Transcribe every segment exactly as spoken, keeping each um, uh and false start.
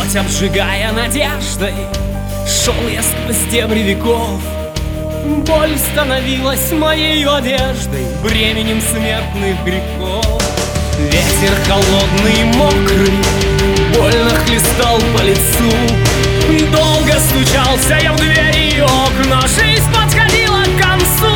плоть обжигая надеждой, шел я сквозь дебри веков. Боль становилась моей одеждой, бременем смертных грехов. Ветер холодный и мокрый больно хлестал по лицу. Долго стучался я в двери и окна, жизнь подходила к концу.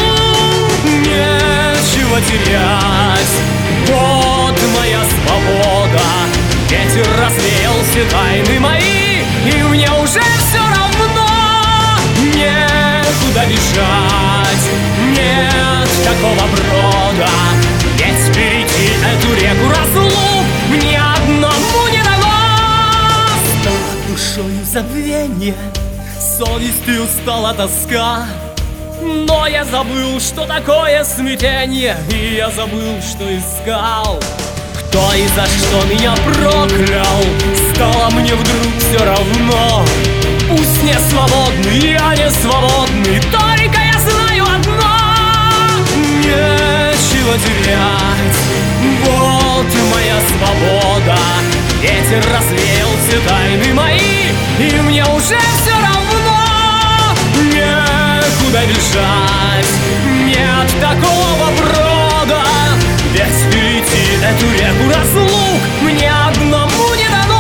Нечего терять, вот моя свобода. Ветер развеял все тайны мои, и мне уже все равно. Некуда бежать, нет такого брода, ведь перейти эту реку разлук мне одному не дано. Стала душою забвенье, совестью стала тоска. Но я забыл, что такое смятение, и я забыл, что искал. Кто и за что меня проклял, стало мне вдруг все равно. Пусть не свободный, я не свободный, только я знаю одно: нечего терять, вот моя свобода. Ветер развеял все тайны мои, и мне уже все равно. Некуда бежать, нет такого брода, ведь перейти эту реку разлук мне одному не дано.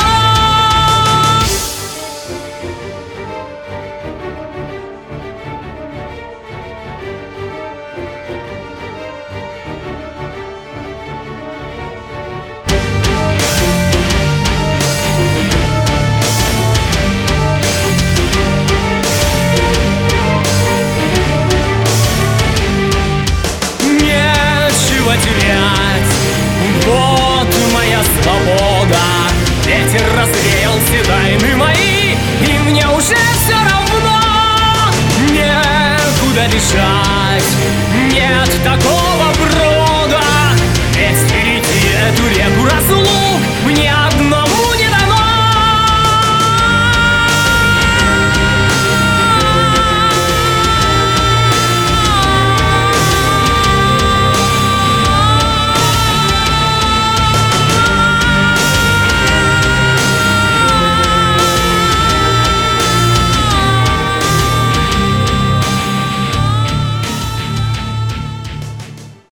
Терять, вот моя свобода. Ветер развеял все тайны мои, и мне уже все равно. Некуда бежать, нет такого брода, ведь перейти эту реку разлук